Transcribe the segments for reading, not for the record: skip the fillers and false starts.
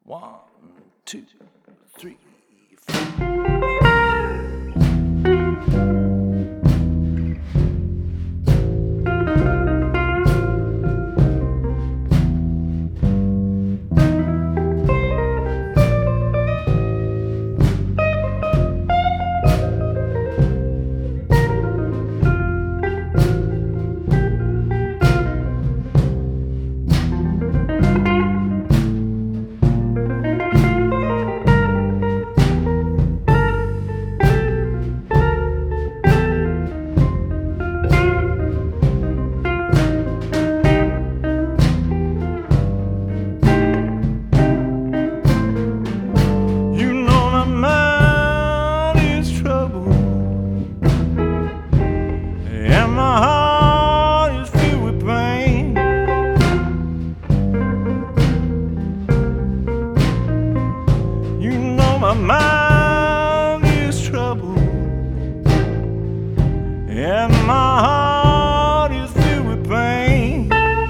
1, 2, 3, 4. My mind is troubled, and my heart is filled with pain.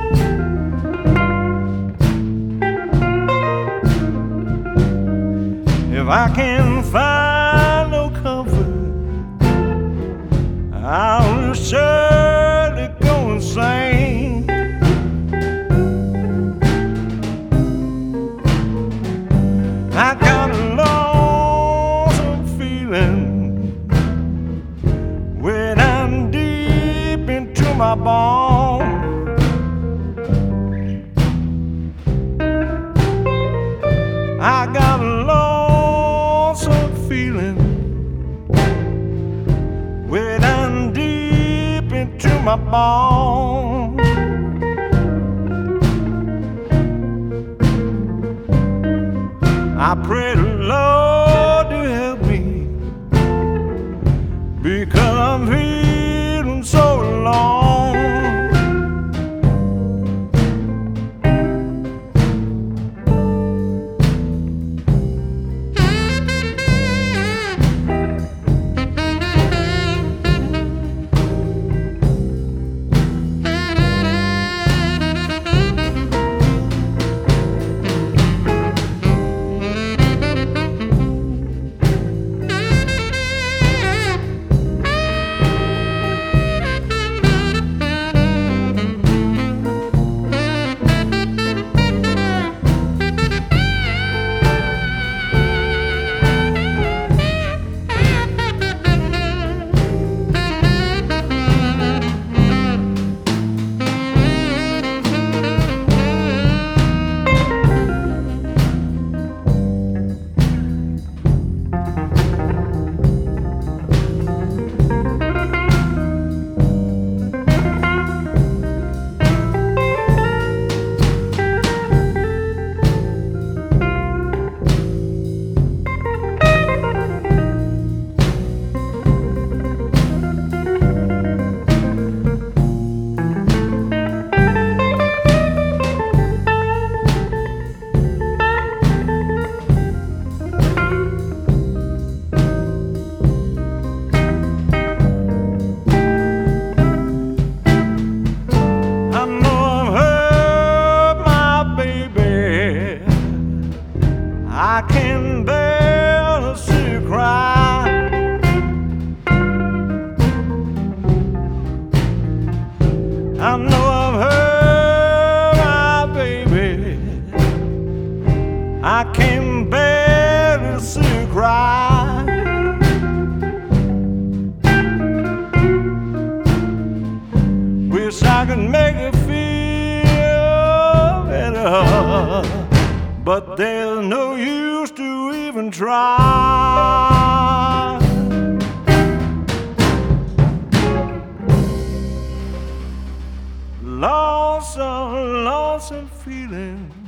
If I can find no comfort, I will surely go insane. I got a lonesome feeling way down deep into my bones. I got a lonesome feeling way down deep into my bones. I pray the Lord to help me, because I'm feeling so alone. I can barely see her cry. I know I've hurt my baby. I can barely see her cry. Wish I could make her feel better, but there's no use to even try. Lonesome, lonesome feeling